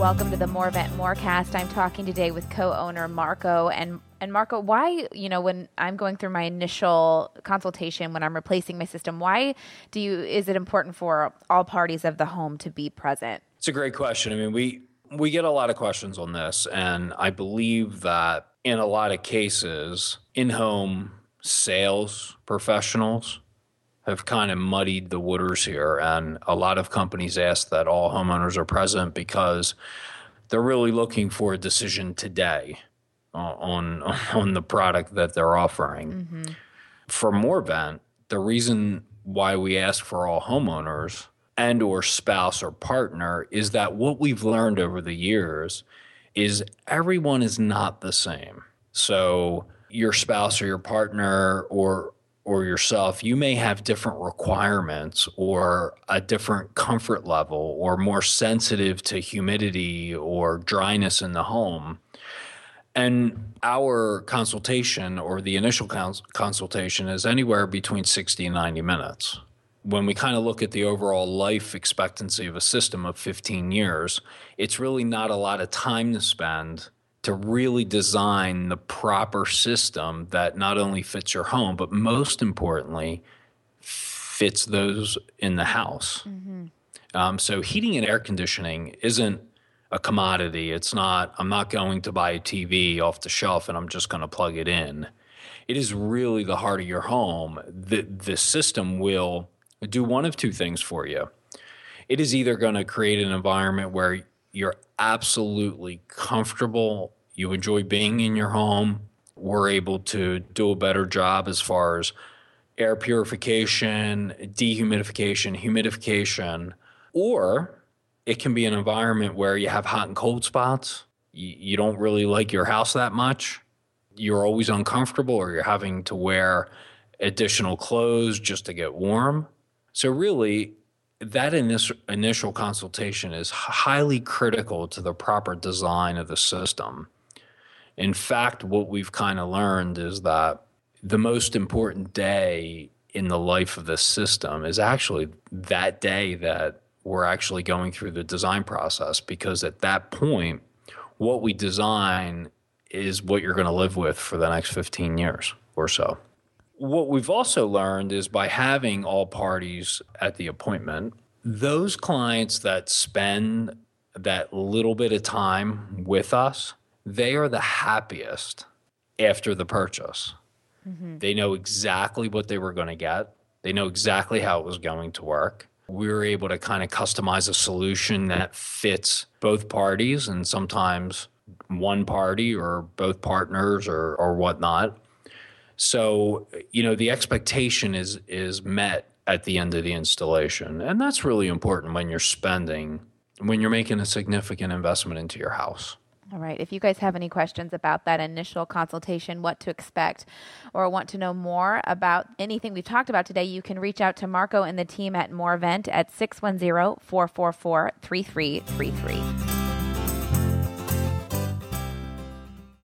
Welcome to the Morvent Morecast. I'm talking today with co-owner Marco. And Marco, why, when I'm going through my initial consultation, when I'm replacing my system, why is it important for all parties of the home to be present? It's a great question. I mean, we get a lot of questions on this, and I believe that in a lot of cases, in-home sales professionals have kind of muddied the waters here, and a lot of companies ask that all homeowners are present because they're really looking for a decision today on the product that they're offering. Mm-hmm. For Morvent, the reason why we ask for all homeowners and or spouse or partner is that what we've learned over the years is everyone is not the same. So your spouse or your partner or yourself, you may have different requirements or a different comfort level or more sensitive to humidity or dryness in the home. And our consultation or the initial consultation is anywhere between 60 and 90 minutes. When we kind of look at the overall life expectancy of a system of 15 years, it's really not a lot of time to spend to really design the proper system that not only fits your home, but most importantly, fits those in the house. Mm-hmm. So heating and air conditioning isn't a commodity. It's not, I'm not going to buy a TV off the shelf and I'm just going to plug it in. It is really the heart of your home. The system will do one of two things for you. It is either going to create an environment where you're absolutely comfortable, you enjoy being in your home. We're able to do a better job as far as air purification, dehumidification, humidification, or it can be an environment where you have hot and cold spots. You don't really like your house that much. You're always uncomfortable or you're having to wear additional clothes just to get warm. So really, that initial consultation is highly critical to the proper design of the system. In fact, what we've kind of learned is that the most important day in the life of the system is actually that day that we're actually going through the design process, because at that point, what we design is what you're going to live with for the next 15 years or so. What we've also learned is by having all parties at the appointment, those clients that spend that little bit of time with us, they are the happiest after the purchase. Mm-hmm. They know exactly what they were going to get. They know exactly how it was going to work. We were able to kind of customize a solution that fits both parties and sometimes one party or both partners or whatnot. So, the expectation is met at the end of the installation. And that's really important when you're making a significant investment into your house. All right. If you guys have any questions about that initial consultation, what to expect, or want to know more about anything we've talked about today, you can reach out to Marco and the team at Morvent at 610-444-3333.